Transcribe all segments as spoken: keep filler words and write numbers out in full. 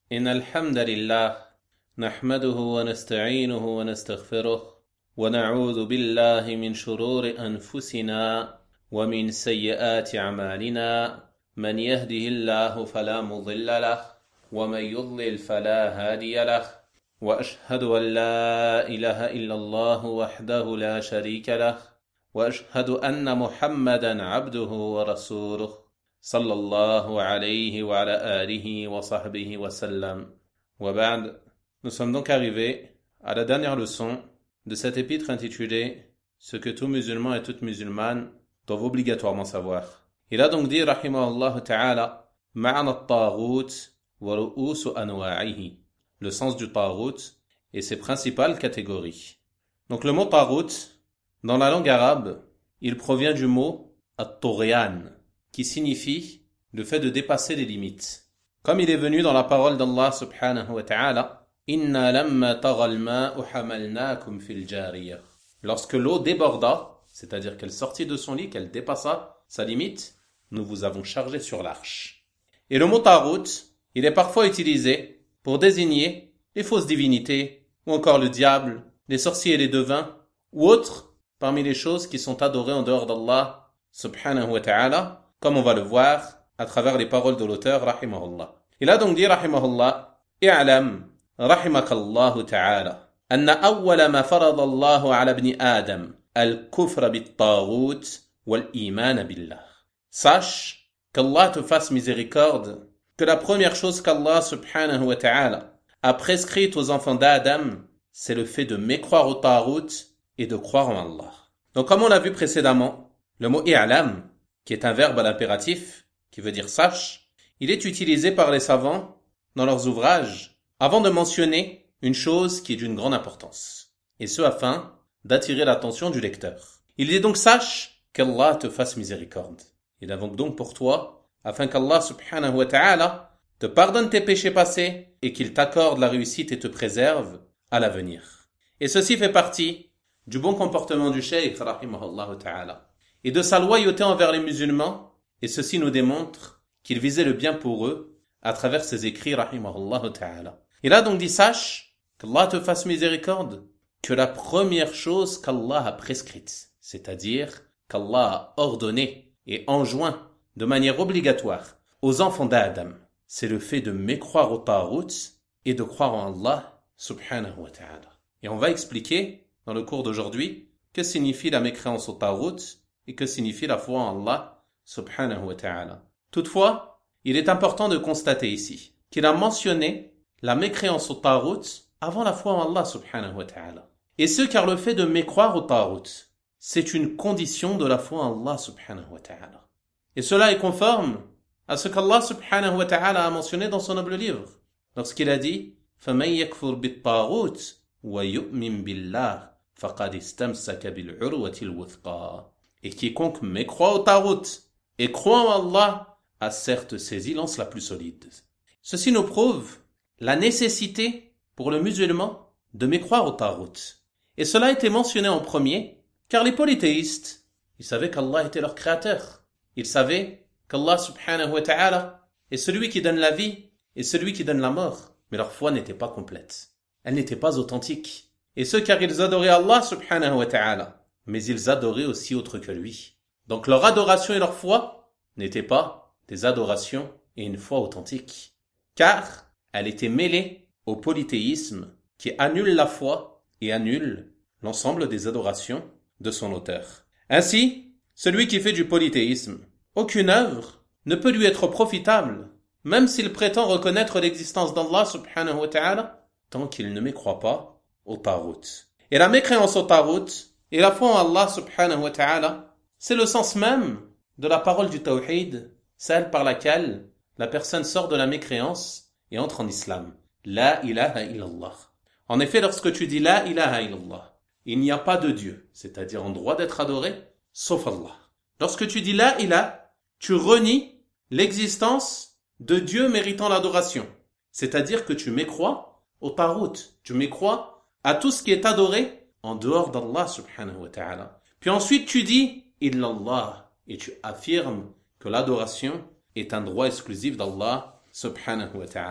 إن الحمد لله نحمده ونستعينه ونستغفره ونعوذ بالله من شرور أنفسنا ومن سيئات أعمالنا من يهده الله فلا مضل له ومن يضلل فلا هادي له وأشهد أن لا إله إلا الله وحده لا شريك له وأشهد أن محمدا عبده ورسوله صلى الله عليه وعلى آله وصحبه وسلم. وبعد, nous sommes donc arrivés à la dernière leçon de cette épître intitulée « Ce que tout musulman et toute musulmane doivent obligatoirement savoir ». Il a donc dit, rahimahullah ta'ala, « Ma'ana at-taghut wa ru'usu anwa'ihi » le sens du taghut et ses principales catégories. Donc le mot taghut, dans la langue arabe, il provient du mot « at-tughyan » qui signifie le fait de dépasser les limites. Comme il est venu dans la parole d'Allah subhanahu wa ta'ala, Inna lamma taghal ma'u hamalnakum fil jariyah. Lorsque l'eau déborda, c'est-à-dire qu'elle sortit de son lit, qu'elle dépassa sa limite, nous vous avons chargé sur l'arche. Et le mot taghut, il est parfois utilisé pour désigner les fausses divinités, ou encore le diable, les sorciers et les devins, ou autres parmi les choses qui sont adorées en dehors d'Allah subhanahu wa ta'ala, comme on va le voir à travers les paroles de l'auteur, rahimahullah. Il a donc dit, rahimahullah, i'lam, rahimakallahu ta'ala, anna awwala ma farada Allahu ala ibni Adam, al-kufra bit-taghut wal-iman billah. Sache qu'Allah te fasse miséricorde, que la première chose qu'Allah subhanahu wa ta'ala a prescrite aux enfants d'Adam, c'est le fait de mécroire au taghut et de croire en Allah. Donc comme on l'a vu précédemment, le mot i'lam, qui est un verbe à l'impératif, qui veut dire sache, il est utilisé par les savants dans leurs ouvrages avant de mentionner une chose qui est d'une grande importance, et ce afin d'attirer l'attention du lecteur. Il dit donc sache qu'Allah te fasse miséricorde. Il invoque donc pour toi, afin qu'Allah subhanahu wa ta'ala te pardonne tes péchés passés et qu'il t'accorde la réussite et te préserve à l'avenir. Et ceci fait partie du bon comportement du cheikh, rahimahullah ta'ala, et de sa loyauté envers les musulmans, et ceci nous démontre qu'il visait le bien pour eux à travers ses écrits, rahimahullah ta'ala. Il a donc dit, sache qu'Allah te fasse miséricorde, que la première chose qu'Allah a prescrite, c'est-à-dire qu'Allah a ordonné et enjoint de manière obligatoire aux enfants d'Adam, c'est le fait de mécroire au taghut et de croire en Allah subhanahu wa ta'ala. Et on va expliquer dans le cours d'aujourd'hui que signifie la mécréance au taghut et que signifie la foi en Allah subhanahu wa ta'ala. Toutefois, il est important de constater ici qu'il a mentionné la mécréance au taghut avant la foi en Allah subhanahu wa ta'ala. Et ce car le fait de mécroire au taghut, c'est une condition de la foi en Allah subhanahu wa ta'ala. Et cela est conforme à ce qu'Allah subhanahu wa ta'ala a mentionné dans son noble livre, lorsqu'il a dit فَمَنْ يَكْفُرْ بِالطَّاغُوتِ وَيُؤْمِنْ بِاللَّهِ فَقَدْ اسْتَمْسَكَ بِالْعُرْوَةِ الْوُثْقَى. Et quiconque mécroit au taghut et croit en Allah a certes saisi l'anse la plus solide. Ceci nous prouve la nécessité pour le musulman de mécroire au taghut. Et cela a été mentionné en premier, car les polythéistes, ils savaient qu'Allah était leur créateur. Ils savaient qu'Allah subhanahu wa ta'ala est celui qui donne la vie et celui qui donne la mort. Mais leur foi n'était pas complète. Elle n'était pas authentique. Et ce car ils adoraient Allah subhanahu wa ta'ala. Mais ils adoraient aussi autre que lui. Donc leur adoration et leur foi n'étaient pas des adorations et une foi authentique. Car elle était mêlée au polythéisme qui annule la foi et annule l'ensemble des adorations de son auteur. Ainsi, celui qui fait du polythéisme, aucune œuvre ne peut lui être profitable, même s'il prétend reconnaître l'existence d'Allah subhanahu wa ta'ala, tant qu'il ne mécroit pas au taghut. Et la mécréance au taghut et la foi en Allah subhanahu wa ta'ala, c'est le sens même de la parole du tawhid, celle par laquelle la personne sort de la mécréance et entre en islam. La ilaha illallah. En effet, lorsque tu dis la ilaha illallah, il n'y a pas de Dieu, c'est-à-dire en droit d'être adoré, sauf Allah. Lorsque tu dis la ilaha, tu renies l'existence de Dieu méritant l'adoration. C'est-à-dire que tu mécrois au taghut, tu mécrois à tout ce qui est adoré en dehors d'Allah subhanahu wa ta'ala. Puis ensuite tu dis illallah et tu affirmes que l'adoration est un droit exclusif d'Allah subhanahu wa ta'ala.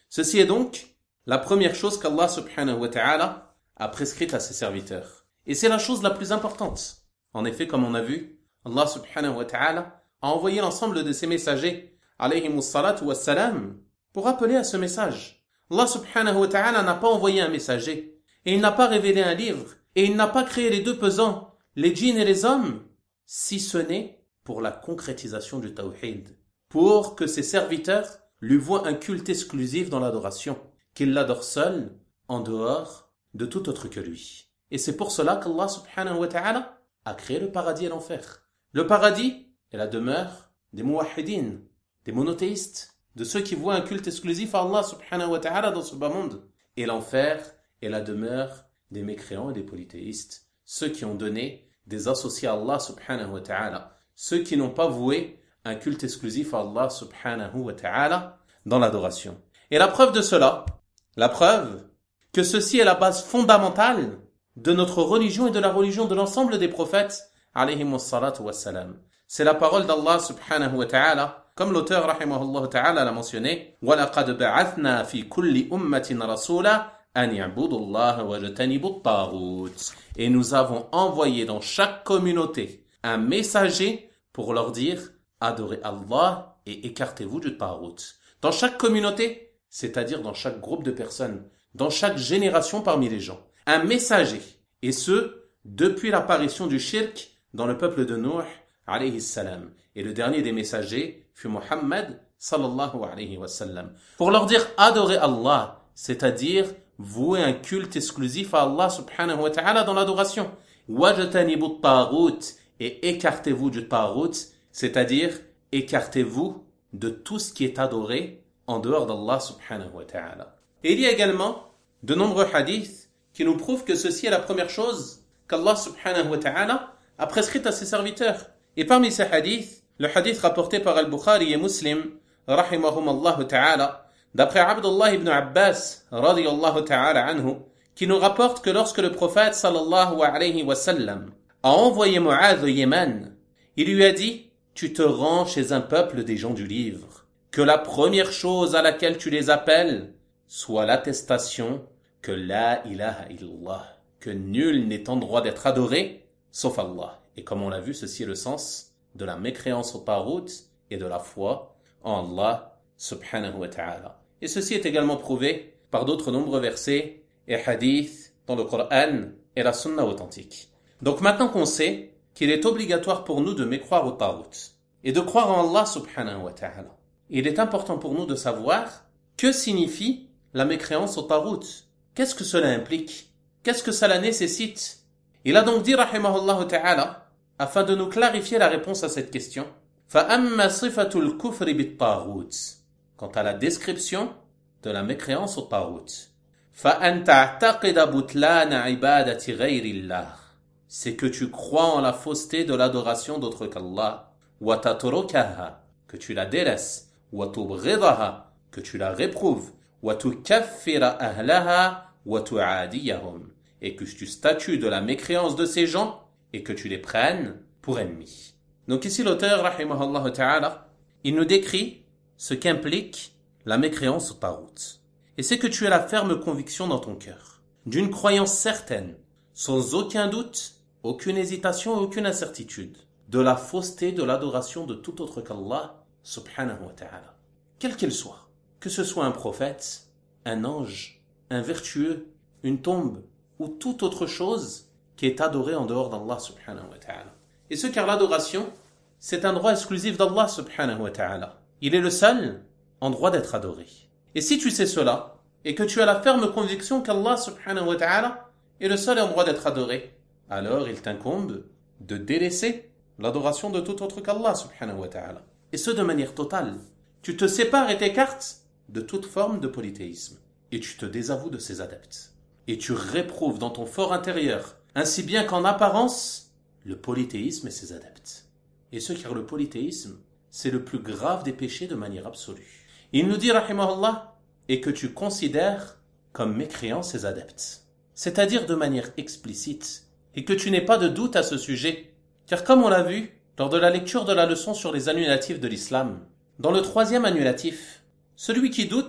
Ceci est donc la première chose qu'Allah subhanahu wa ta'ala a prescrite à ses serviteurs. Et c'est la chose la plus importante. En effet, comme on a vu, Allah subhanahu wa ta'ala a envoyé l'ensemble de ses messagers, alayhimus salatu wassalam, pour appeler à ce message. Allah subhanahu wa ta'ala n'a pas envoyé un messager, et il n'a pas révélé un livre, et il n'a pas créé les deux pesants, les djinns et les hommes, si ce n'est pour la concrétisation du tawhid, pour que ses serviteurs lui voient un culte exclusif dans l'adoration, qu'il l'adore seul, en dehors de tout autre que lui. Et c'est pour cela qu'Allah subhanahu wa ta'ala a créé le paradis et l'enfer. Le paradis est la demeure des muwahhidin, des monothéistes, de ceux qui voient un culte exclusif à Allah subhanahu wa ta'ala dans ce bas monde. Et l'enfer est la demeure des mécréants et des polythéistes, ceux qui ont donné des associés à Allah subhanahu wa ta'ala, ceux qui n'ont pas voué un culte exclusif à Allah subhanahu wa ta'ala dans l'adoration. Et la preuve de cela, la preuve que ceci est la base fondamentale de notre religion et de la religion de l'ensemble des prophètes, alayhimus salatu wassalam. C'est la parole d'Allah subhanahu wa ta'ala, comme l'auteur rahimahullah ta'ala l'a mentionné, وَلَقَدْ بَعَثْنَا فِي كُلِّ أُمَّةٍ رَسُولًا أَنْ يَعْبُدُوا اللَّهَ وَاجْتَنِبُوا الطَّاغُوتَ. Et nous avons envoyé dans chaque communauté un messager pour leur dire adorez Allah et écartez-vous du taghut. Dans chaque communauté, c'est-à-dire dans chaque groupe de personnes, dans chaque génération parmi les gens, un messager, et ce, depuis l'apparition du shirk dans le peuple de Nuh, alayhi salam. Et le dernier des messagers fut Muhammad, sallallahu alayhi wa sallam. Pour leur dire adorez Allah, c'est-à-dire vouer un culte exclusif à Allah subhanahu wa ta'ala dans l'adoration. Wajtanibu taghut, et écartez-vous du taghut, c'est-à-dire écartez-vous de tout ce qui est adoré en dehors d'Allah subhanahu wa ta'ala. Et il y a également de nombreux hadiths qui nous prouvent que ceci est la première chose qu'Allah subhanahu wa ta'ala a prescrite à ses serviteurs. Et parmi ces hadiths, le hadith rapporté par Al-Bukhari et Muslim, rahimahumallahu ta'ala, d'après Abdullah ibn Abbas, radiyallahu ta'ala anhu, qui nous rapporte que lorsque le prophète sallallahu alayhi wa sallam a envoyé Mu'adh au Yémen, il lui a dit « Tu te rends chez un peuple des gens du livre, que la première chose à laquelle tu les appelles soit l'attestation que la ilaha illallah, que nul n'est en droit d'être adoré sauf Allah. » Et comme on l'a vu, ceci est le sens de la mécréance au taghut et de la foi en Allah subhanahu wa ta'ala. Et ceci est également prouvé par d'autres nombreux versets et hadiths dans le Coran et la sunna authentique. Donc maintenant qu'on sait qu'il est obligatoire pour nous de mécroire au taghut et de croire en Allah subhanahu wa ta'ala, il est important pour nous de savoir que signifie la mécréance au taghut. Qu'est-ce que cela implique? Qu'est-ce que cela nécessite? Il a donc dit rahimahullah ta'ala, afin de nous clarifier la réponse à cette question, فَأَمَّا صِفَةُ الْكُفْرِ بِالطَّاغُوتِ. Quant à la description de la mécréance au taghut, فَأَنْ تَعْتَقِدَ بُطْلَانَ عِبَادَةِ غَيْرِ اللَّهِ. C'est que tu crois en la fausseté de l'adoration d'autre qu'Allah, وَتَتْرُكَهَا, que tu la délaisses, وَتُبْغِضَهَا, que tu la réprouves, وَتُكَفِّرَ أَهْلَهَا وَتُعَادِيَهُمْ, et que tu statues de la mécréance de ces gens et que tu les prennes pour ennemis. Donc ici l'auteur, rahimahullah ta'ala, il nous décrit ce qu'implique la mécréance au taghut. Et c'est que tu as la ferme conviction dans ton cœur, d'une croyance certaine, sans aucun doute, aucune hésitation et aucune incertitude, de la fausseté de l'adoration de tout autre qu'Allah subhanahu wa ta'ala, quelle qu'elle soit, que ce soit un prophète, un ange, un vertueux, une tombe, ou toute autre chose qui est adorée en dehors d'Allah subhanahu wa ta'ala. Et ce car l'adoration, c'est un droit exclusif d'Allah subhanahu wa ta'ala. Il est le seul en droit d'être adoré. Et si tu sais cela, et que tu as la ferme conviction qu'Allah subhanahu wa ta'ala est le seul en droit d'être adoré, alors il t'incombe de délaisser l'adoration de tout autre qu'Allah subhanahu wa ta'ala. Et ce de manière totale. Tu te sépares et t'écartes de toute forme de polythéisme. Et tu te désavoues de ses adeptes. Et tu réprouves dans ton fort intérieur, ainsi bien qu'en apparence, le polythéisme et ses adeptes. Et ce car le polythéisme, c'est le plus grave des péchés de manière absolue. Il nous dit, rahimahullah, et que tu considères comme mécréants ses adeptes. C'est-à-dire de manière explicite, et que tu n'aies pas de doute à ce sujet. Car comme on l'a vu, lors de la lecture de la leçon sur les annulatifs de l'islam, dans le troisième annulatif, celui qui doute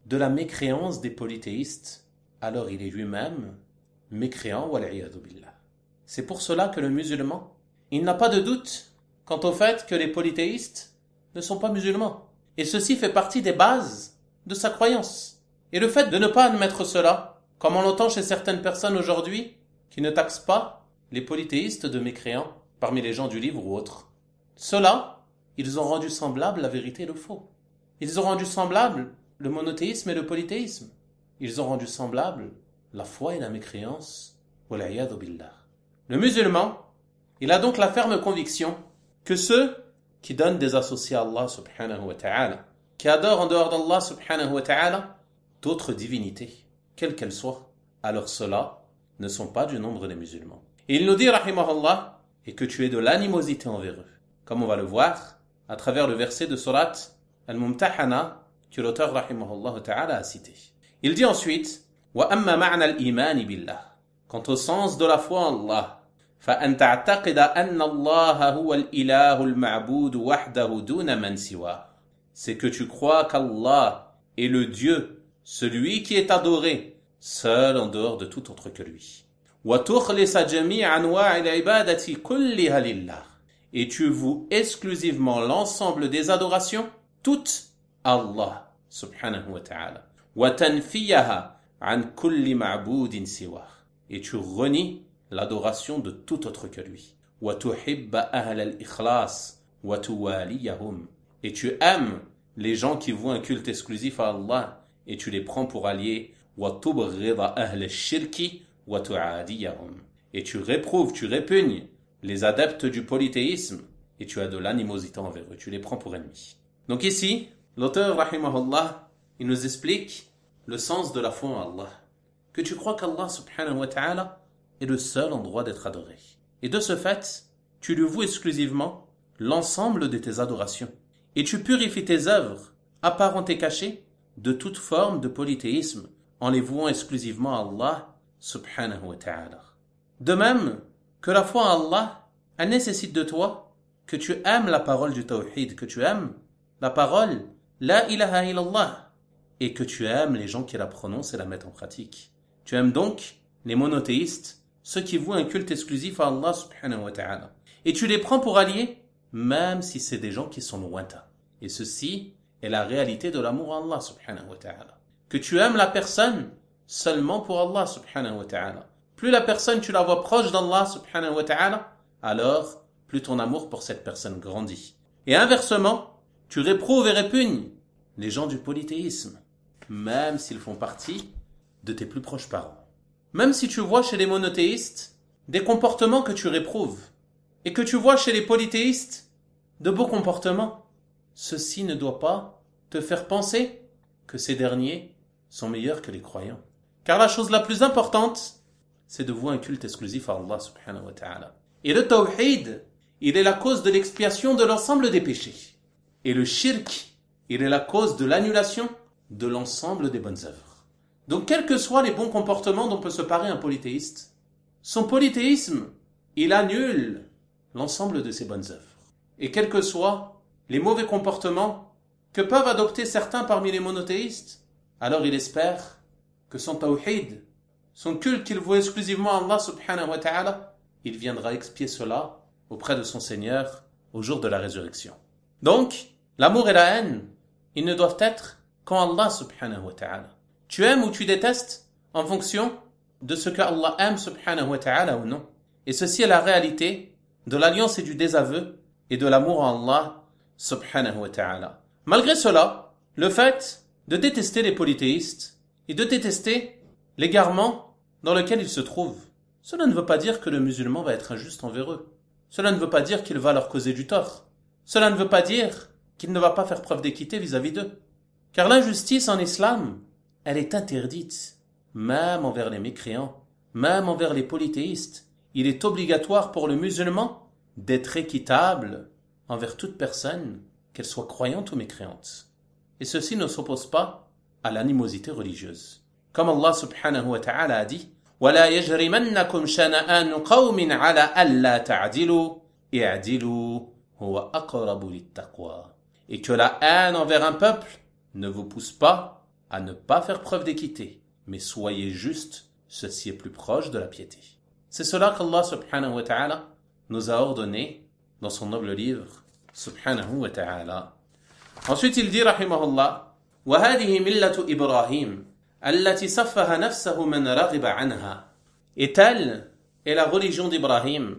de la mécréance des polythéistes, alors il est lui-même mécréant, wal'iyadhu billah. C'est pour cela que le musulman, il n'a pas de doute quant au fait que les polythéistes ne sont pas musulmans. Et ceci fait partie des bases de sa croyance. Et le fait de ne pas admettre cela, comme on l'entend chez certaines personnes aujourd'hui, qui ne taxent pas les polythéistes de mécréants, parmi les gens du livre ou autres, ceux-là, ils ont rendu semblable la vérité et le faux. Ils ont rendu semblable le monothéisme et le polythéisme. Ils ont rendu semblable la foi et la mécréance. Wal'iyadhu billah. Le musulman, il a donc la ferme conviction que ceux qui donnent des associés à Allah subhanahu wa ta'ala, qui adorent en dehors d'Allah subhanahu wa ta'ala d'autres divinités, quelles qu'elles soient, alors ceux-là ne sont pas du nombre des musulmans. Et il nous dit, rahimahullah, et que tu aies de l'animosité envers eux. Comme on va le voir à travers le verset de Surat Al-Mumtahana que l'auteur rahimahullah ta'ala a cité. Il dit ensuite, wa amma ma'na al-iman billah. Quant au sens de la foi en Allah, فأن تعتقد أن الله هو الإله المعبود وحده دون من سواه. C'est que tu crois qu'Allah est le Dieu, celui qui est adoré, seul en dehors de tout autre que lui. وتخلص جميع أنواع العبادة كلها لله. Et tu voues exclusivement l'ensemble des adorations, toutes Allah subhanahu wa ta'ala. وتنفيها عن كل معبود سواه. Et tu renies l'adoration de tout autre que lui. وَتُحِبَّ أَهْلَ الْإِخْلَاصِ وَتُوَالِيَهُمْ. Et tu aimes les gens qui vouent un culte exclusif à Allah et tu les prends pour alliés. وَتُبْغِضَ أَهْلَ الشِّرْكِ وَتُعَادِيَهُمْ. Et tu réprouves, tu répugnes les adeptes du polythéisme et tu as de l'animosité envers eux, tu les prends pour ennemis. Donc ici, l'auteur rahimahullah, il nous explique le sens de la foi en Allah. Que tu crois qu'Allah subhanahu wa ta'ala est le seul endroit d'être adoré. Et de ce fait, tu lui voues exclusivement l'ensemble de tes adorations. Et tu purifies tes œuvres, apparentes et cachées, de toute forme de polythéisme, en les vouant exclusivement à Allah subhanahu wa ta'ala. De même que la foi en Allah, elle nécessite de toi que tu aimes la parole du tawhid, que tu aimes la parole la ilaha illallah, et que tu aimes les gens qui la prononcent et la mettent en pratique. Tu aimes donc les monothéistes, ceux qui vouent un culte exclusif à Allah subhanahu wa ta'ala. Et tu les prends pour alliés, même si c'est des gens qui sont lointains. Et ceci est la réalité de l'amour à Allah subhanahu wa ta'ala. Que tu aimes la personne seulement pour Allah subhanahu wa ta'ala. Plus la personne tu la vois proche d'Allah subhanahu wa ta'ala, alors plus ton amour pour cette personne grandit. Et inversement, tu réprouves et répugnes les gens du polythéisme, même s'ils font partie de tes plus proches parents. Même si tu vois chez les monothéistes des comportements que tu réprouves, et que tu vois chez les polythéistes de beaux comportements, ceci ne doit pas te faire penser que ces derniers sont meilleurs que les croyants. Car la chose la plus importante, c'est de vouer un culte exclusif à Allah subhanahu wa ta'ala. Et le tawhid, il est la cause de l'expiation de l'ensemble des péchés. Et le shirk, il est la cause de l'annulation de l'ensemble des bonnes œuvres. Donc, quels que soient les bons comportements dont peut se parer un polythéiste, son polythéisme, il annule l'ensemble de ses bonnes œuvres. Et quels que soient les mauvais comportements que peuvent adopter certains parmi les monothéistes, alors il espère que son tawhid, son culte qu'il voue exclusivement à Allah subhanahu wa ta'ala, il viendra expier cela auprès de son Seigneur au jour de la résurrection. Donc, l'amour et la haine, ils ne doivent être qu'en Allah subhanahu wa ta'ala. Tu aimes ou tu détestes en fonction de ce que Allah aime subhanahu wa ta'ala ou non. Et ceci est la réalité de l'alliance et du désaveu et de l'amour en Allah subhanahu wa ta'ala. Malgré cela, le fait de détester les polythéistes et de détester l'égarement dans lequel ils se trouvent, cela ne veut pas dire que le musulman va être injuste envers eux. Cela ne veut pas dire qu'il va leur causer du tort. Cela ne veut pas dire qu'il ne va pas faire preuve d'équité vis-à-vis d'eux. Car l'injustice en islam, elle est interdite, même envers les mécréants, même envers les polythéistes. Il est obligatoire pour le musulman d'être équitable envers toute personne, qu'elle soit croyante ou mécréante. Et ceci ne s'oppose pas à l'animosité religieuse. Comme Allah subhanahu wa ta'ala a dit, وَلَا يَجْرِمَنَّكُمْ شَنَآنُ قَوْمٍ عَلَىٰ أَلَّا تَعْدِلُوا اعْدِلُوا هُوَ أَقْرَبُ لِلتَّقْوَى. Et que la haine envers un peuple ne vous pousse pas à ne pas faire preuve d'équité, mais soyez justes, ceci est plus proche de la piété. C'est cela qu'Allah subhanahu wa ta'ala nous a ordonné dans son noble livre, subhanahu wa ta'ala. Ensuite, il dit, rahimahullah, وَهَذِهِ مِلَّةُ إِبْرَاهِيمَ الَّتِي سَفَّهَ نَفْسَهُ مَنْ رَغِبَ عَنْهَا. Et telle est la religion d'Ibrahim,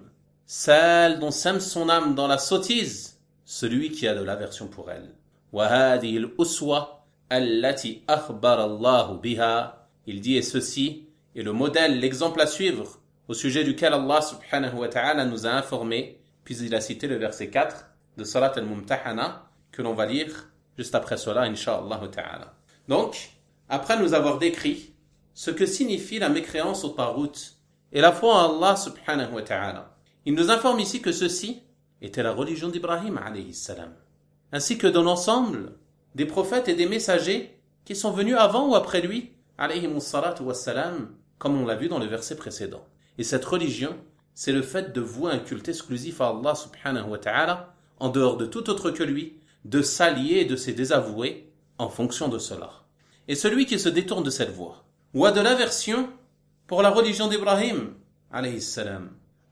celle dont sème son âme dans la sottise, celui qui a de l'aversion pour elle. وَهَذِهِ الْأُسْوَةِ الَّتِي أَخْبَرَ اللَّهُ بِهَا. Il dit, et ceci est le modèle, l'exemple à suivre, au sujet duquel Allah subhanahu wa ta'ala nous a informés, puis il a cité le verset quatre de Surat al-Mumtahana, que l'on va lire juste après cela, incha'Allah ta'ala. Donc, après nous avoir décrit ce que signifie la mécréance au Tarout et la foi en Allah subhanahu wa ta'ala, il nous informe ici que ceci était la religion d'Ibrahim alayhi salam, ainsi que dans l'ensemble des prophètes et des messagers qui sont venus avant ou après lui, alayhi salatu wassalam, comme on l'a vu dans le verset précédent. Et cette religion, c'est le fait de vouer un culte exclusif à Allah subhanahu wa ta'ala, en dehors de tout autre que lui, de s'allier et de se désavouer en fonction de cela. Et celui qui se détourne de cette voie, ou a de l'aversion pour la religion d'Ibrahim, alayhi salam,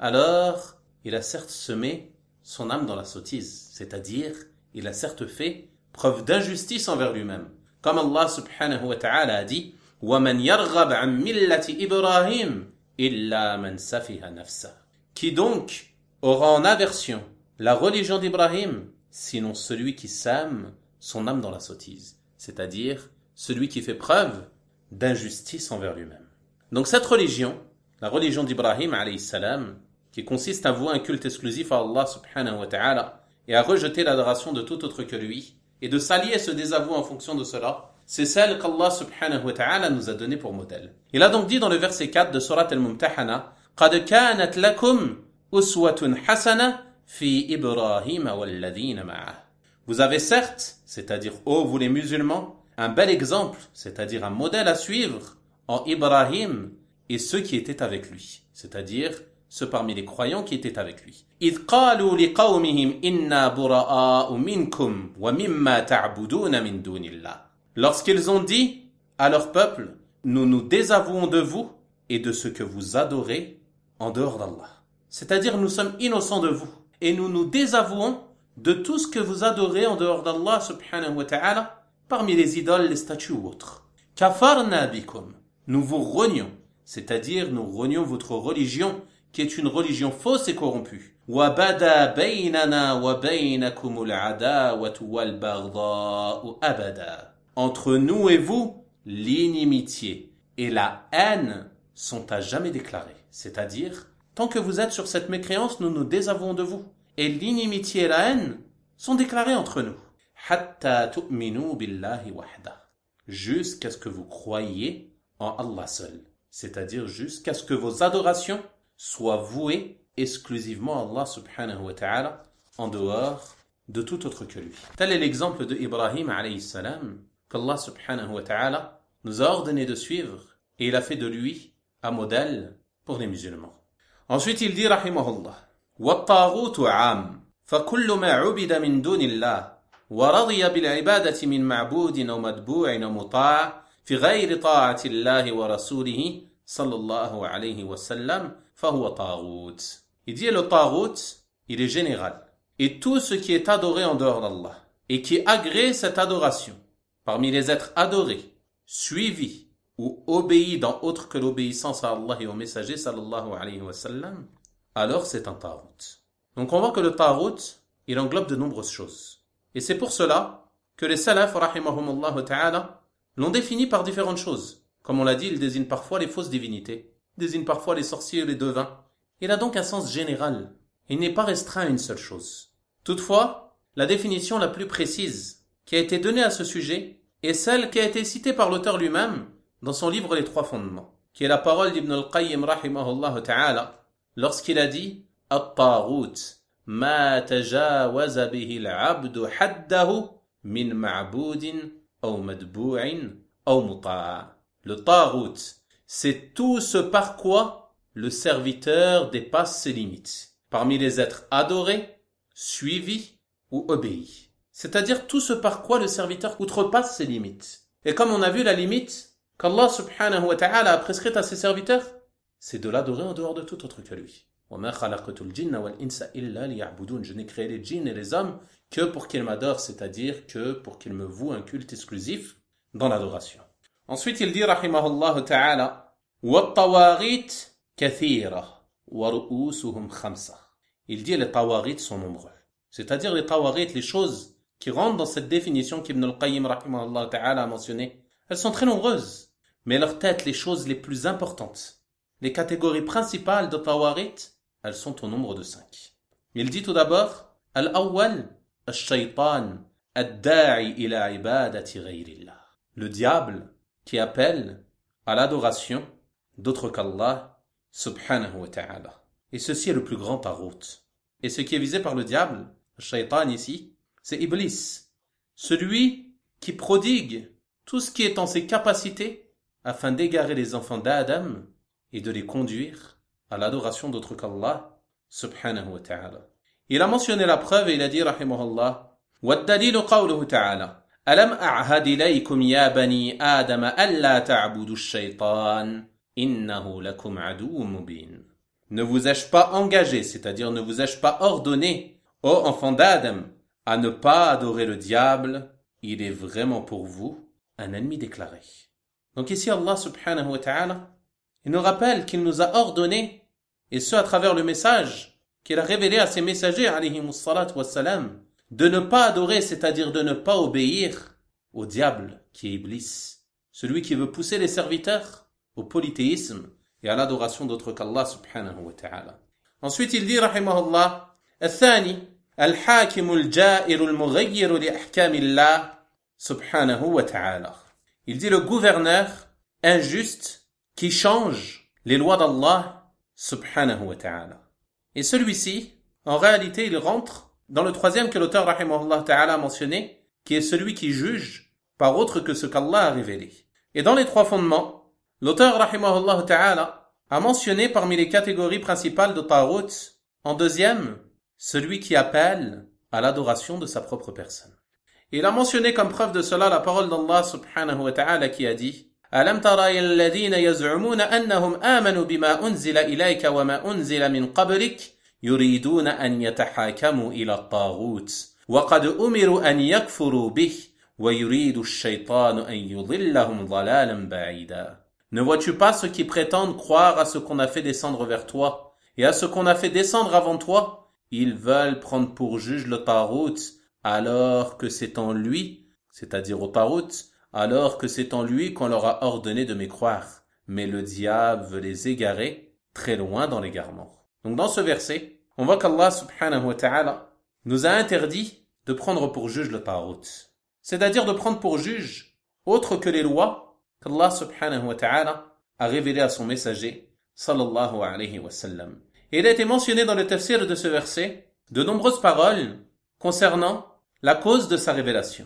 alors il a certes semé son âme dans la sottise, c'est-à-dire il a certes fait preuve d'injustice envers lui-même. Comme Allah subhanahu wa ta'ala a dit, وَمَنْ يَرْغَبْ عَنْ مِلَّةِ إِبْرَاهِيمَ إِلَّا مَنْ سَفِهَ نَفْسَهُ. Qui donc aura en aversion la religion d'Ibrahim, sinon celui qui sème son âme dans la sottise, c'est-à-dire celui qui fait preuve d'injustice envers lui-même. Donc cette religion, la religion d'Ibrahim alayhi salam, qui consiste à vouer un culte exclusif à Allah subhanahu wa ta'ala et à rejeter l'adoration de tout autre que lui, et de s'allier et se désavouer en fonction de cela, c'est celle qu'Allah subhanahu wa ta'ala nous a donnée pour modèle. Il a donc dit dans le verset quatre de Surat al-Mumtahana, قَدْ كَانَتْ لَكُمْ أُسْوَةٌ حَسَنَةٌ فِي إِبْرَاهِيمَ وَالَّذِينَ مَعَهُ. Vous avez certes, c'est-à-dire ô vous les musulmans, un bel exemple, c'est-à-dire un modèle à suivre en Ibrahim et ceux qui étaient avec lui, c'est-à-dire ceux parmi les croyants qui étaient avec lui. إِذْ قَالُوا لِقَوْمِهِمْ إِنَّا بُرَآءُ مِنْكُمْ وَمِمَّا تَعْبُدُونَ مِنْ دُونِ اللَّهِ. Lorsqu'ils ont dit à leur peuple, nous nous désavouons de vous et de ce que vous adorez en dehors d'Allah. C'est-à-dire nous sommes innocents de vous et nous nous désavouons de tout ce que vous adorez en dehors d'Allah subhanahu wa ta'ala, parmi les idoles, les statues ou autres. Kafarna bikum. Nous vous renions, c'est-à-dire nous renions votre religion qui est une religion fausse et corrompue. وَبَدَا بَيْنَنَا وَبَيْنَكُمُ الْعَدَاوَةُ وَالْبَغْضَاءُ أَبَدًا. Entre nous et vous, l'inimitié et la haine sont à jamais déclarées. C'est-à-dire, tant que vous êtes sur cette mécréance, nous nous désavouons de vous. Et l'inimitié et la haine sont déclarées entre nous. حَتَّى تُؤْمِنُوا بِاللَّهِ وَحْدَهُ. Jusqu'à ce que vous croyiez en Allah seul. C'est-à-dire jusqu'à ce que vos adorations soient vouées exclusivement à Allah subhanahu wa ta'ala, en dehors de tout autre que lui. Tel est l'exemple de Ibrahim alayhi salam, qu'Allah subhanahu wa ta'ala nous a ordonné de suivre, et il a fait de lui un modèle pour les musulmans. Ensuite il dit rahimahullah, وَالطَّاغُوتُ عَامٌ فَكُلُّ مَا عُبِدَ مِن دُونِ اللَّهِ وَرَضِيَ بِالْعِبَادَةِ مِن مَعْبُودٍ أَوْ مَتْبُوعٍ أَوْ مُطَاعٍ فِي غَيْرِ طَاعَةِ اللَّهِ وَرَسُولِهِ صلى الله عليه وسلم فهو طاغوت. Il dit le tarout, il est général. Et tout ce qui est adoré en dehors d'Allah, et qui agrée cette adoration, parmi les êtres adorés, suivis ou obéis dans autre que l'obéissance à Allah et au messager sallallahu alayhi wa sallam, alors c'est un tarout. Donc on voit que le tarout, il englobe de nombreuses choses. Et c'est pour cela que les salaf, rahimahumullah ta'ala, l'ont défini par différentes choses. Comme on l'a dit, il désigne parfois les fausses divinités, désigne parfois les sorciers et les devins. Il a donc un sens général. Il n'est pas restreint à une seule chose. Toutefois, la définition la plus précise qui a été donnée à ce sujet est celle qui a été citée par l'auteur lui-même dans son livre Les Trois Fondements, qui est la parole d'Ibn al-Qayyim rahimahullah ta'ala, lorsqu'il a dit « At-Taghut, ma tajawaza bihi al-abdu haddahu min ma'budin aw madbu'in aw muta'a » Le Taghut, c'est tout ce par quoi le serviteur dépasse ses limites, parmi les êtres adorés, suivis ou obéis. C'est-à-dire tout ce par quoi le serviteur outrepasse ses limites. Et comme on a vu la limite qu'Allah subhanahu wa ta'ala a prescrite à ses serviteurs, c'est de l'adorer en dehors de tout autre que lui. وَمَا خَلَقْتُ الْجِنَّ وَالْإِنسَ إِلَّا لِيَعْبُدُونَ. Je n'ai créé les djinns et les hommes que pour qu'ils m'adorent, c'est-à-dire que pour qu'ils me vouent un culte exclusif dans l'adoration. Ensuite, il dit, rahimahullah ta'ala, وَالطَّوَاغِيتِ كَثِيرَةٌ وَرُؤُوسُهُمْ خَمْسَةٌ. Il dit, les tawaghit sont nombreux. C'est-à-dire les tawaghit, les choses qui rentrent dans cette définition qu'Ibn al-Qayyim, rahimahullah ta'ala, a mentionnée, elles sont très nombreuses. Mais leur tête, les choses les plus importantes, les catégories principales de tawaghit, elles sont au nombre de cinq. Il dit tout d'abord, Al-awwal, al-shaytan, ad-da'i ila ibadati ghayrillah. Le diable qui appelle à l'adoration d'autre qu'Allah, subhanahu wa ta'ala. Et ceci est le plus grand tarout. Et ce qui est visé par le diable, le shaytan ici, c'est Iblis. Celui qui prodigue tout ce qui est en ses capacités afin d'égarer les enfants d'Adam et de les conduire à l'adoration d'autre qu'Allah, subhanahu wa ta'ala. Il a mentionné la preuve et il a dit, rahimahullah, وَالدَّلِيلُ قَوْلُهُ تَعَالَى أَلَمْ أَعْهَدْ إِلَيْكُمْ يَا بَنِي آدَمَ أَلَّا تَعْبُدُوا الشَّيْطَانَ إِنَّهُ لَكُمْ عَدُوٌّ مُبِينٌ. Ne vous ai-je pas engagé, c'est-à-dire ne vous ai-je pas ordonné, ô enfants d'Adam, à ne pas adorer le diable, il est vraiment pour vous un ennemi déclaré. Donc ici Allah subhanahu wa ta'ala, il nous rappelle qu'il nous a ordonné, et ce à travers le message qu'il a révélé à ses messagers, alayhimus salatu wassalam, de ne pas adorer, c'est-à-dire de ne pas obéir au diable qui est Iblis, celui qui veut pousser les serviteurs au polythéisme et à l'adoration d'autre qu'Allah subhanahu wa ta'ala. Ensuite il dit, rahimahullah, الثاني الحاكم الجائر المغير لأحكام الله سبحانه وتعالى. Il dit le gouverneur injuste qui change les lois d'Allah subhanahu wa ta'ala. Et celui-ci, en réalité, il rentre dans le troisième que l'auteur rahimahullah ta'ala a mentionné, qui est celui qui juge par autre que ce qu'Allah a révélé. Et dans les trois fondements, l'auteur rahimahullah ta'ala a mentionné parmi les catégories principales de Tarout, en deuxième, celui qui appelle à l'adoration de sa propre personne. Il a mentionné comme preuve de cela la parole d'Allah subhanahu wa ta'ala qui a dit أَلَمْ تَرَ الَّذِينَ يَزْعُمُونَ أَنَّهُمْ آمَنُوا بِمَا أُنزِلَ إِلَيْكَ وَمَا أُنزِلَ مِنْ قَبْلِكَ يُرِيدُونَ أَنْ يَتَحَاكَمُوا إِلَى الطَّاغُوتِ وَقَدْ أُمِرُوا أَنْ يَكْفُرُوا بِهِ وَيُرِيدُ الشَّيْطَانُ أَنْ يُضِلَّهُمْ ضَلَالًا بَعِيدًا. Ne vois-tu pas ceux qui prétendent croire à ce qu'on a fait descendre vers toi et à ce qu'on a fait descendre avant toi? Ils veulent prendre pour juge le Tarout alors que c'est en lui, c'est-à-dire au Tarout, alors que c'est en lui qu'on leur a ordonné de mécroire. Mais le diable veut les égarer très loin dans l'égarement. Donc dans ce verset, on voit qu'Allah subhanahu wa ta'ala nous a interdit de prendre pour juge le Tarout. C'est-à-dire de prendre pour juge autre que les lois qu'Allah subhanahu wa ta'ala a révélées à son messager, sallallahu alayhi wa sallam. Et il a été mentionné dans le tafsir de ce verset de nombreuses paroles concernant la cause de sa révélation.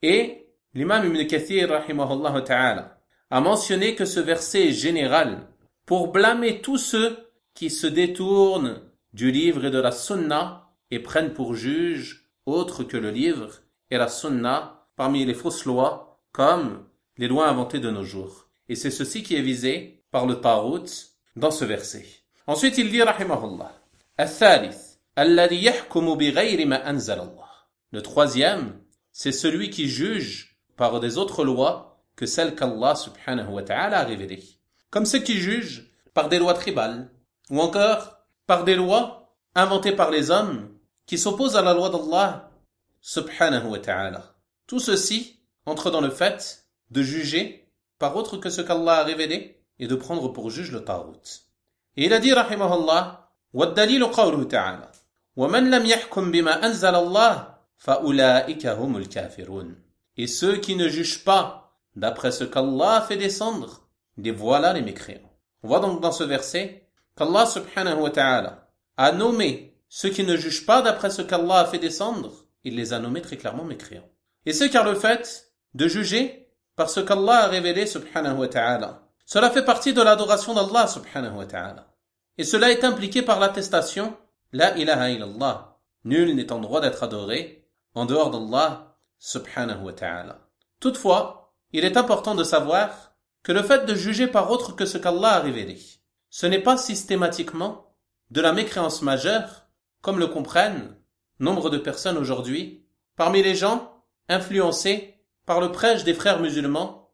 Et l'imam Ibn Kathir, rahimahullah ta'ala, a mentionné que ce verset est général pour blâmer tous ceux qui se détournent du livre et de la sunna et prennent pour juge autre que le livre et la sunna parmi les fausses lois comme les lois inventées de nos jours. Et c'est ceci qui est visé par le Tarout dans ce verset. Ensuite il dit rahimahullah الثالث الذي يحكم بغير ما أنزل الله. Le troisième, c'est celui qui juge par des autres lois que celles qu'Allah subhanahu wa ta'ala a révélées. Comme ceux qui jugent par des lois tribales, ou encore par des lois inventées par les hommes qui s'opposent à la loi d'Allah subhanahu wa ta'ala. Tout ceci entre dans le fait de juger par autre que ce qu'Allah a révélé et de prendre pour juge le Tarout. Et il a dit rahimahullah وَالدَّلِيلُ قَوْلُهُ تَعَالَى وَمَنْ لَمْ يَحْكُمْ بِمَا أَنزَلَ اللَّهُ فَأُولَئِكَ هُمُ الْكَافِرُونَ. Et ceux qui ne jugent pas d'après ce qu'Allah a fait descendre, les voilà les mécréants. On voit donc dans ce verset qu'Allah subhanahu wa ta'ala a nommé ceux qui ne jugent pas d'après ce qu'Allah a fait descendre, il les a nommés très clairement mécréants. Et c'est car le fait de juger par ce qu'Allah a révélé subhanahu wa ta'ala, cela fait partie de l'adoration d'Allah subhanahu wa ta'ala. Et cela est impliqué par l'attestation La ilaha illallah. Nul n'est en droit d'être adoré en dehors d'Allah subhanahu wa ta'ala. Toutefois, il est important de savoir que le fait de juger par autre que ce qu'Allah a révélé, ce n'est pas systématiquement de la mécréance majeure, comme le comprennent nombre de personnes aujourd'hui, parmi les gens influencés par le prêche des frères musulmans,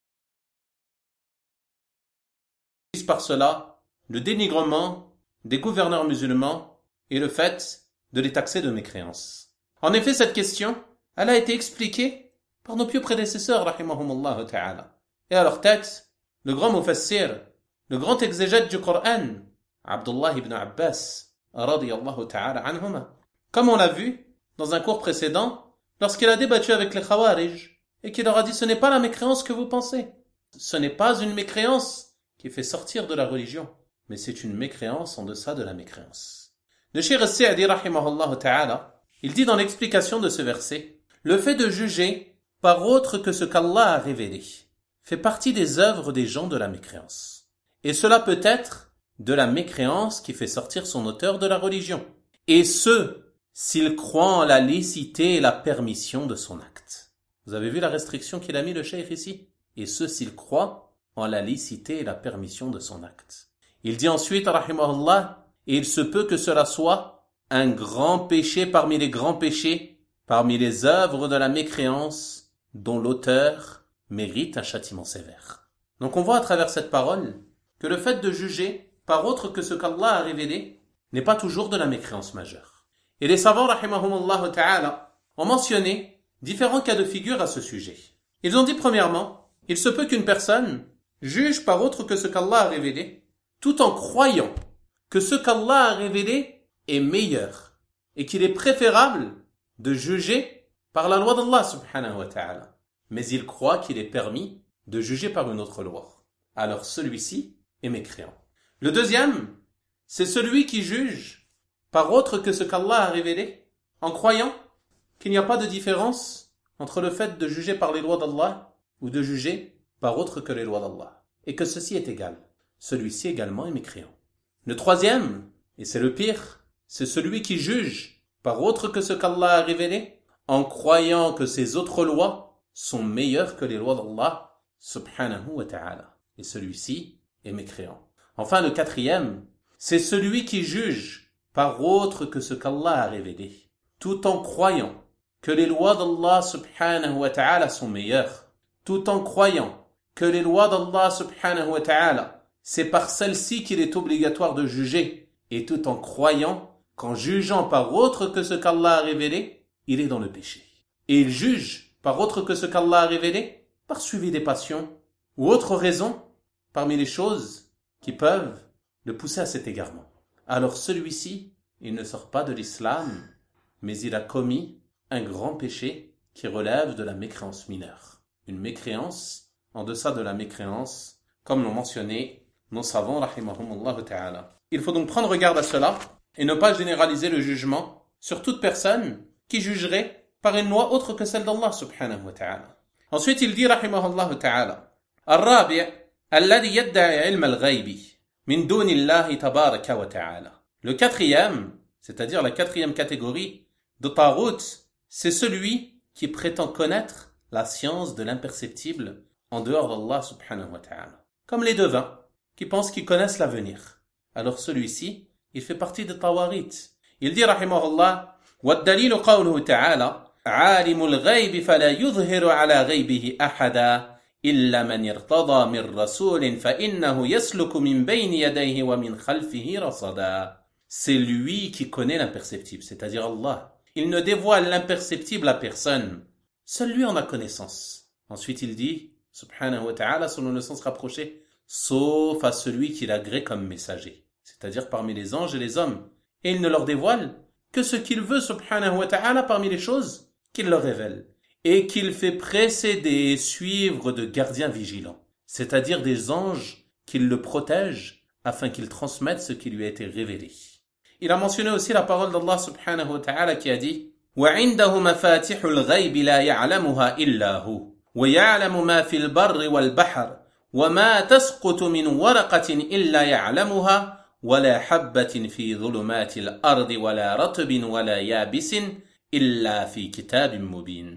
par cela le dénigrement des gouverneurs musulmans et le fait de les taxer de mécréance. En effet, cette question, elle a été expliquée par nos pieux prédécesseurs, rahimahumullah ta'ala. Et à leur tête, le grand mufassir, le grand exégète du Coran, Abdullah ibn Abbas, radiyallahu ta'ala anhuma. Comme on l'a vu dans un cours précédent, lorsqu'il a débattu avec les Khawarij, et qu'il leur a dit, ce n'est pas la mécréance que vous pensez. Ce n'est pas une mécréance qui fait sortir de la religion, mais c'est une mécréance en deçà de la mécréance. Le Cheikh As-Sa'di, rahimahullah ta'ala, il dit dans l'explication de ce verset, le fait de juger par autre que ce qu'Allah a révélé fait partie des œuvres des gens de la mécréance. Et cela peut être de la mécréance qui fait sortir son auteur de la religion. Et ce, s'il croit en la licité et la permission de son acte. Vous avez vu la restriction qu'il a mis le cheikh ici? Et ce, s'il croit en la licité et la permission de son acte. Il dit ensuite, rahimahullah, et il se peut que cela soit un grand péché parmi les grands péchés, parmi les œuvres de la mécréance, dont l'auteur mérite un châtiment sévère. Donc on voit à travers cette parole que le fait de juger par autre que ce qu'Allah a révélé n'est pas toujours de la mécréance majeure. Et les savants, rahimahumullah ta'ala, ont mentionné différents cas de figure à ce sujet. Ils ont dit premièrement, il se peut qu'une personne juge par autre que ce qu'Allah a révélé, tout en croyant que ce qu'Allah a révélé est meilleur et qu'il est préférable de juger par la loi d'Allah subhanahu wa ta'ala. Mais il croit qu'il est permis de juger par une autre loi. Alors celui-ci est mécréant. Le deuxième, c'est celui qui juge par autre que ce qu'Allah a révélé, en croyant qu'il n'y a pas de différence entre le fait de juger par les lois d'Allah ou de juger par autre que les lois d'Allah, et que ceci est égal. Celui-ci également est mécréant. Le troisième, et c'est le pire, c'est celui qui juge par autre que ce qu'Allah a révélé, en croyant que ces autres lois sont meilleures que les lois d'Allah subhanahu wa ta'ala. Et celui-ci est mécréant. Enfin, le quatrième, c'est celui qui juge par autre que ce qu'Allah a révélé, tout en croyant que les lois d'Allah subhanahu wa ta'ala sont meilleures, tout en croyant que les lois d'Allah subhanahu wa ta'ala, c'est par celles-ci qu'il est obligatoire de juger, et tout en croyant qu'en jugeant par autre que ce qu'Allah a révélé, il est dans le péché. Et il juge par autre que ce qu'Allah a révélé, par suivi des passions, ou autre raison, parmi les choses qui peuvent le pousser à cet égarement. Alors celui-ci, il ne sort pas de l'islam, mais il a commis un grand péché qui relève de la mécréance mineure. Une mécréance en deçà de la mécréance, comme l'ont mentionné nos savants, rahimahumullah ta'ala. Il faut donc prendre garde à cela et ne pas généraliser le jugement sur toute personne qui jugerait par une loi autre que celle d'Allah subhanahu wa ta'ala. Ensuite, il dit, rahimahullah ta'ala, Al-Rabi' alladhi yadda'i ilm al-ghaybi min dunillahi tabaraka wa ta'ala. Le quatrième, c'est-à-dire la quatrième catégorie de Tarout, c'est celui qui prétend connaître la science de l'imperceptible en dehors d'Allah subhanahu wa ta'ala. Comme les devins qui pensent qu'ils connaissent l'avenir. Alors celui-ci, il fait partie des Tawarit. Il dit, rahimahullah, وَالدَّلِيلُ قَوْلُهُ تَعَالَى عَالِمُ الْغَيْبِ فَلَا يُظْهِرُ عَلَى غَيْبِهِ أَحَدًا إِلَّا مَنِ ارْتَضَى مِنْ رَسُولٍ فَإِنَّهُ يَسْلُكُ مِنْ بَيْنِ يَدَيْهِ وَمِنْ خَلْفِهِ رَصَدًا. C'est lui qui connaît l'imperceptible, c'est-à-dire Allah. Il ne dévoile l'imperceptible à personne. Seul lui en a connaissance. Ensuite il dit, subhanahu wa ta'ala, selon le sens rapproché, sauf à celui qu'il agrée comme messager, c'est-à-dire parmi les anges et les hommes. Et il ne leur dévoile que ce qu'il veut, subhanahu wa ta'ala, parmi les choses qu'il leur révèle. Et qu'il fait précéder et suivre de gardiens vigilants, c'est-à-dire des anges qui le protègent afin qu'ils transmettent ce qui lui a été révélé. Il a mentionné aussi la parole d'Allah subhanahu wa ta'ala qui a dit وَعِنْدَهُ مَفَاتِحُ الْغَيْبِ لَا يَعْلَمُهَا إِلَّا هُ وَيَعْلَمُ مَا فِي الْبَرِّ وَالْبَحْرِ وَمَا تَسْقُطُ مِنْ وَرَقَةٍ إِلَّا يَعْلَمُهَا وَلَا حَبَّةٍ فِي ظُلُمَاتِ الْأَرْضِ وَلَا رَطْبٍ وَلَا يَابِسٍ إِلَّا فِي كِتَابٍ مُبِينٍ.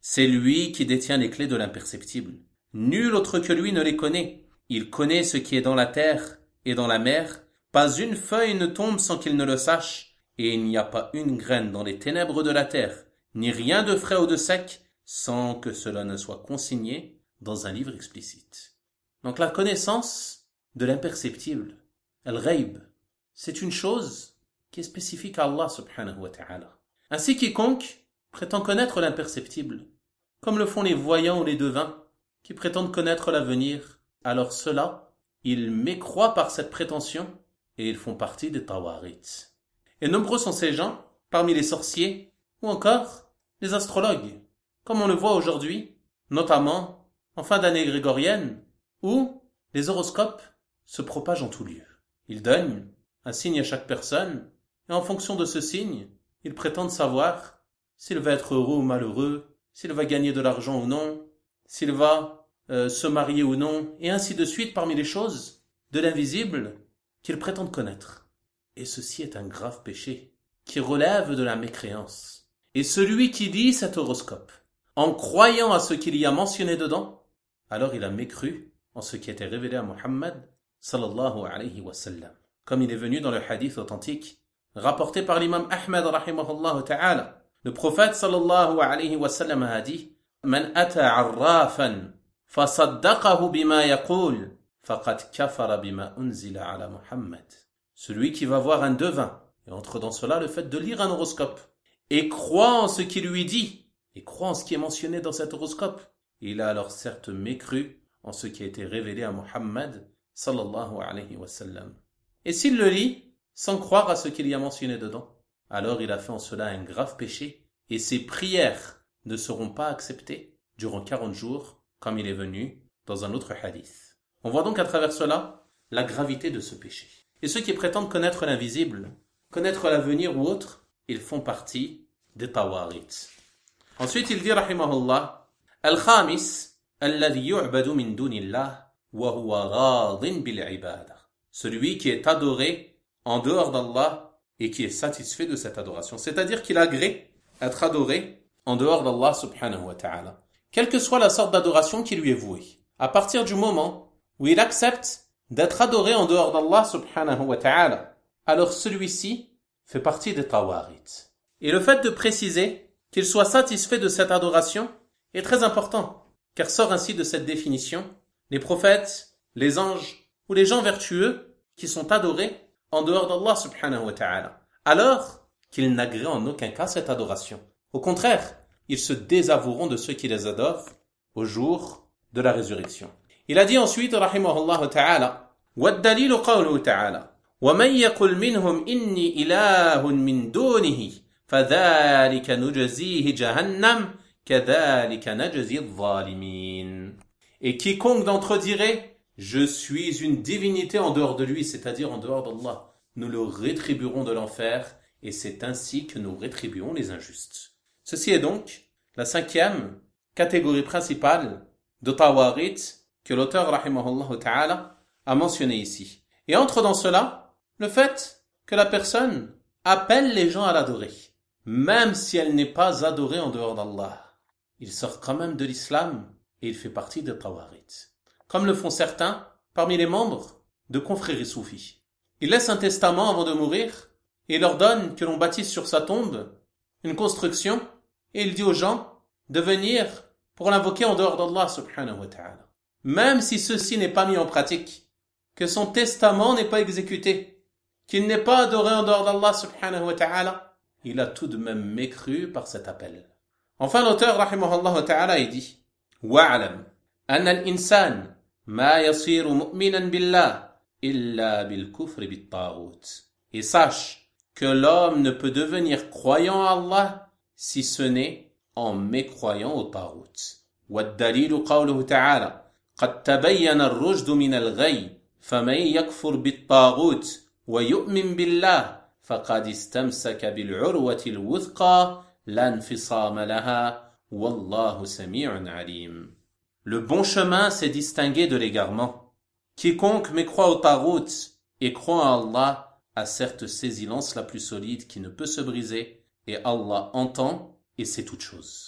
C'est lui qui détient les clés de l'imperceptible. Nul autre que lui ne les connaît. Il connaît ce qui est dans la terre et dans la mer. Pas une feuille ne tombe sans qu'il ne le sache. Et il n'y a pas une graine dans les ténèbres de la terre, ni rien de frais ou de sec, sans que cela ne soit consigné dans un livre explicite. Donc la connaissance de l'imperceptible, al-ghaib, c'est une chose qui est spécifique à Allah subhanahu wa ta'ala. Ainsi quiconque prétend connaître l'imperceptible, comme le font les voyants ou les devins, qui prétendent connaître l'avenir, alors ceux-là, ils mécroient par cette prétention et ils font partie des tawarit. Et nombreux sont ces gens, parmi les sorciers, ou encore les astrologues, comme on le voit aujourd'hui, notamment en fin d'année grégorienne, où les horoscopes se propagent en tout lieu. Ils donnent un signe à chaque personne, et en fonction de ce signe, ils prétendent savoir s'il va être heureux ou malheureux, s'il va gagner de l'argent ou non, s'il va euh, se marier ou non, et ainsi de suite parmi les choses de l'invisible qu'ils prétendent connaître. Et ceci est un grave péché qui relève de la mécréance. Et celui qui lit cet horoscope, en croyant à ce qu'il y a mentionné dedans, alors il a mécru en ce qui était révélé à Muhammad sallallahu alayhi wa sallam. Comme il est venu dans le hadith authentique, rapporté par l'imam Ahmad rahimahullah ta'ala, le prophète sallallahu alayhi wa sallam a dit « Man ata arrafan fasaddaqahu bima yaqul faqad kafara bima unzila ala Muhammad » Celui qui va voir un devin, et entre dans cela le fait de lire un horoscope, et croit en ce qu'il lui dit, et croit en ce qui est mentionné dans cet horoscope, il a alors certes mécru en ce qui a été révélé à Muhammad sallallahu alayhi wa sallam. Et s'il le lit, sans croire à ce qu'il y a mentionné dedans, alors il a fait en cela un grave péché, et ses prières ne seront pas acceptées durant quarante jours, comme il est venu dans un autre hadith. On voit donc à travers cela la gravité de ce péché. Et ceux qui prétendent connaître l'invisible, connaître l'avenir ou autre, ils font partie des tawarit. Ensuite, il dit, rahimahullah, Al-Khamis, alladhi yu'badu min dunillah, wa huwa radin bil ibada. Celui qui est adoré en dehors d'Allah et qui est satisfait de cette adoration. C'est-à-dire qu'il agrée être adoré en dehors d'Allah subhanahu wa ta'ala. Quelle que soit la sorte d'adoration qui lui est vouée. À partir du moment où il accepte d'être adoré en dehors d'Allah subhanahu wa ta'ala, alors celui-ci fait partie des tawarit. Et le fait de préciser qu'il soit satisfait de cette adoration est très important, car sort ainsi de cette définition les prophètes, les anges ou les gens vertueux qui sont adorés en dehors d'Allah subhanahu wa ta'ala, alors qu'ils n'agréent en aucun cas cette adoration. Au contraire, ils se désavoueront de ceux qui les adorent au jour de la résurrection. Il a dit ensuite, rahimahullah ta'ala, وَالدَّلِيلُ قَوْلُهُ تَعَالَى وَمَنْ يَقُلْ مِنْهُمْ إِنِّي إِلَهٌ مِنْ دُونِهِ فَذَلِكَ نُجْزِيهِ جَهَنَّمْ كَذَلِكَ نَجْزِي الظَّالِمِينَ. Et quiconque d'entre eux dirait, je suis une divinité en dehors de lui, c'est-à-dire en dehors d'Allah, nous le rétribuerons de l'enfer, et c'est ainsi que nous rétribuons les injustes. Ceci est donc la cinquième catégorie principale de tawarit que l'auteur rahimahullah ta'ala a mentionné ici. Et entre dans cela le fait que la personne appelle les gens à l'adorer, même si elle n'est pas adorée en dehors d'Allah. Il sort quand même de l'islam et il fait partie des tawarit. Comme le font certains parmi les membres de confréries soufis. Il laisse un testament avant de mourir et il ordonne que l'on bâtisse sur sa tombe une construction et il dit aux gens de venir pour l'invoquer en dehors d'Allah subhanahu wa ta'ala. Même si ceci n'est pas mis en pratique, que son testament n'est pas exécuté, qu'il n'est pas adoré en dehors d'Allah subhanahu wa ta'ala, il a tout de même mécru par cet appel. Enfin, l'auteur rahimahullah ta'ala il dit وَاعْلَمْ أَنَّ الْإِنسَانَ مَا يَصِيرُ مُؤْمِنًا بِاللَّهِ إِلَّا بِالْكُفْرِ بِالطَّاغُوتِ. Et sache que l'homme ne peut devenir croyant à Allah si ce n'est en mécroyant au tarout. وَالدَّلِيلُ قَوْلُهُ تَعَالَى قَدْ تَبَيَّنَ الرُّشْدُ مِنَ الْغَيِّ فَمَنْ يَكْفُرْ بِالطَّاغُوتِ وَيُؤْمِنْ بِاللَّهِ فَقَدِ اسْتَمْسَكَ بِالْعُرْوَةِ الْوُثْقَى لَا انْفِصَامَ لَهَا وَاللَّهُ سَمِيعٌ عَلِيمٌ. Le bon chemin s'est distingué de l'égarement. Quiconque mécroit au tarout et croit en Allah a certes saisi l'anse la plus solide qui ne peut se briser, et Allah entend et sait toutes choses.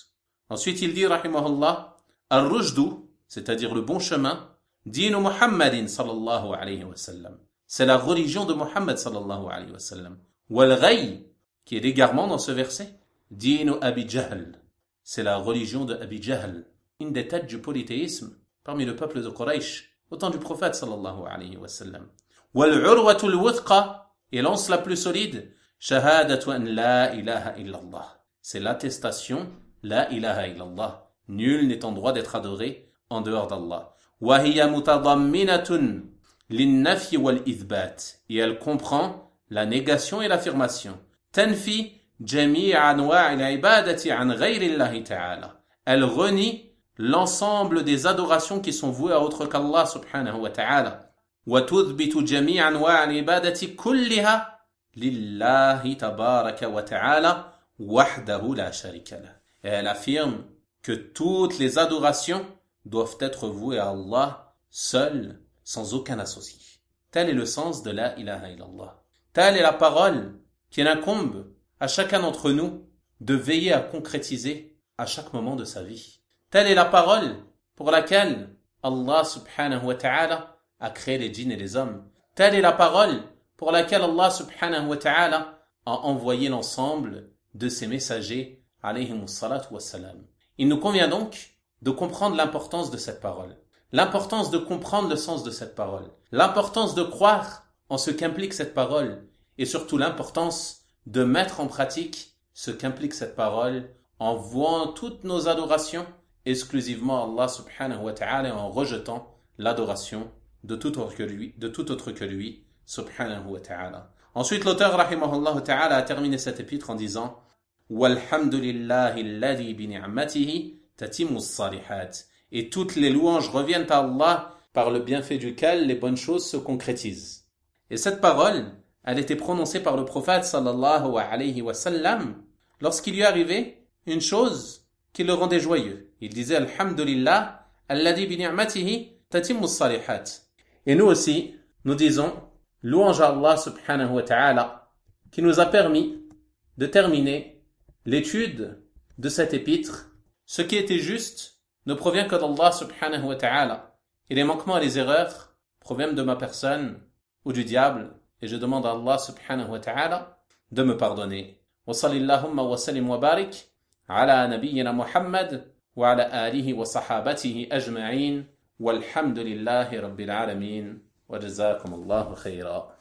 Ensuite, il dit, rahimahullah, Ar-Rushdu, c'est-à-dire le bon chemin, Dinu Muhammadin sallallahu alayhi wa sallam. C'est la religion de Muhammad sallallahu alayhi wa sallam. Wal-Ghay, qui est l'égarement dans ce verset, Dinu Abi Jahl. C'est la religion de Abi Jahl, une des têtes du polythéisme parmi le peuple de Quraysh, au temps du prophète sallallahu alayhi wa sallam. Wal-Urwatul Wuthqa, et l'anse la plus solide, Shahadatu an la ilaha illallah. C'est l'attestation, la ilaha illallah. Nul n'est en droit d'être adoré en dehors d'Allah. Wa hiya mutadamminatun lin-nafyi wal-ithbat. Et elle comprend la négation et l'affirmation. Tanfi jami'a anwa' al-ibadati an ghayri Allah ta'ala. Elle renie l'ensemble des adorations qui sont vouées à autre qu'Allah subhanahu wa ta'ala. Wa tuthbitu jami'a anwa' al-ibadati kulliha lillahi tabaraka wa ta'ala wahdahu la sharika lah. Et elle affirme que toutes les adorations doivent être vouées à Allah seul, sans aucun associé. Tel est le sens de la ilaha illallah. Telle est la parole qu'il incombe à chacun d'entre nous de veiller à concrétiser à chaque moment de sa vie. Telle est la parole pour laquelle Allah subhanahu wa ta'ala a créé les djinns et les hommes. Telle est la parole pour laquelle Allah subhanahu wa ta'ala a envoyé l'ensemble de ses messagers alayhimus salatu wassalam. Il nous convient donc de comprendre l'importance de cette parole, l'importance de comprendre le sens de cette parole, l'importance de croire en ce qu'implique cette parole et surtout l'importance de mettre en pratique ce qu'implique cette parole en vouant toutes nos adorations exclusivement à Allah subhanahu wa ta'ala et en rejetant l'adoration de tout autre que lui, de tout autre que lui subhanahu wa ta'ala. Ensuite, l'auteur rahimahullah ta'ala a terminé cet épître en disant Walhamdulillahi alladhi bi ni'matihi tatimmu as-salihat. Et toutes les louanges reviennent à Allah par le bienfait duquel les bonnes choses se concrétisent. Et cette parole, elle était prononcée par le prophète sallallahu alayhi wa sallam lorsqu'il lui arrivait une chose qui le rendait joyeux. Il disait Alhamdulillah alladhi bi ni'matihi tatimmu as-salihat. Et nous aussi, nous disons louange à Allah subhanahu wa ta'ala qui nous a permis de terminer l'étude de cet épître. Ce qui était juste ne provient que d'Allah subhanahu wa ta'ala. Et les manquements et les erreurs proviennent de ma personne ou du diable. Et je demande à Allah subhanahu wa ta'ala de me pardonner. Wa sallallahu wa sallim wa barik ala nabiyyina Muhammad wa ala alihi wa sahabatihi ajma'in walhamdulillahi rabbil alamin wa jazakum Allahu khayra.